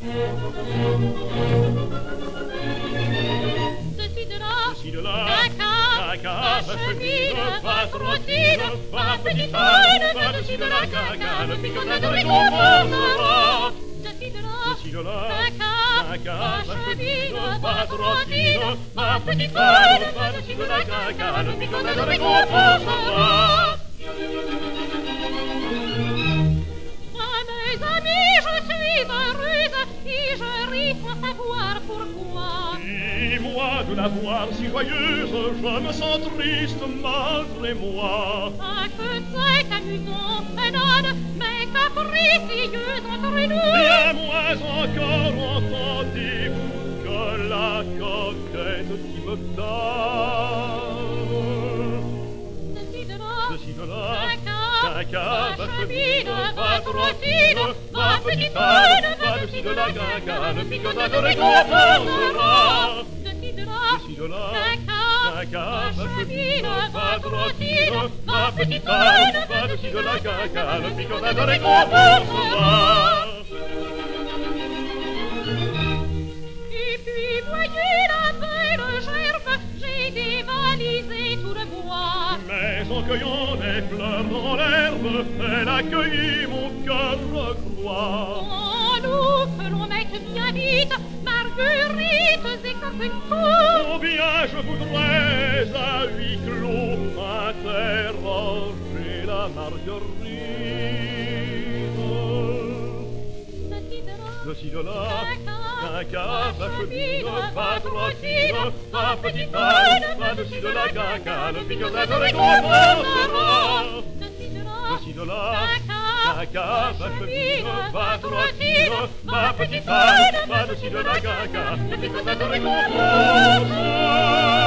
Ceci de là, caca, va chemise, va trottine, va petite âne, va de ci de là, caca, le picotateur récompensera. Ceci de là, caca, va chemise, va trottine, va petite âne, va de ci de là, caca, le picotateur récompensera. Mes amis, je suis heureuse et je ris sans savoir pourquoi. Et moi de la voir si joyeuse, je me sens triste malgré moi. Ah, que c'est amusant, Hénone, mais capricieuse entre nous. Bien moins encore entendez-vous que la coquette qui me donne. Ceci de là, caca, va chemise, va trottine, va petite âne, va de ci de là, caca, le picotateur récompensera. Ceci de là, Caca, va chemise, va trottine, va petite âne, va de ci de là, caca, le picotateur récompensera. Et puis voyez la belle gerbe, j'ai dévalisé tout le bois. Mais en cueillant des fleurs dans l'herbe, elle a cueilli mon cœur croix. Oh, nous que l'on mette bien vite, marguerites et carpencous. Combien je voudrais à huis clos interroger la marguerite. Ceci de là, caca, va chemise, va trottine, va petite âne, va de ci de là, caca, le picotateur récompensera. Ceci de là, caca, va chemise, va trottine, va petite âne, va de ci de là, caca, le picotateur récompensera.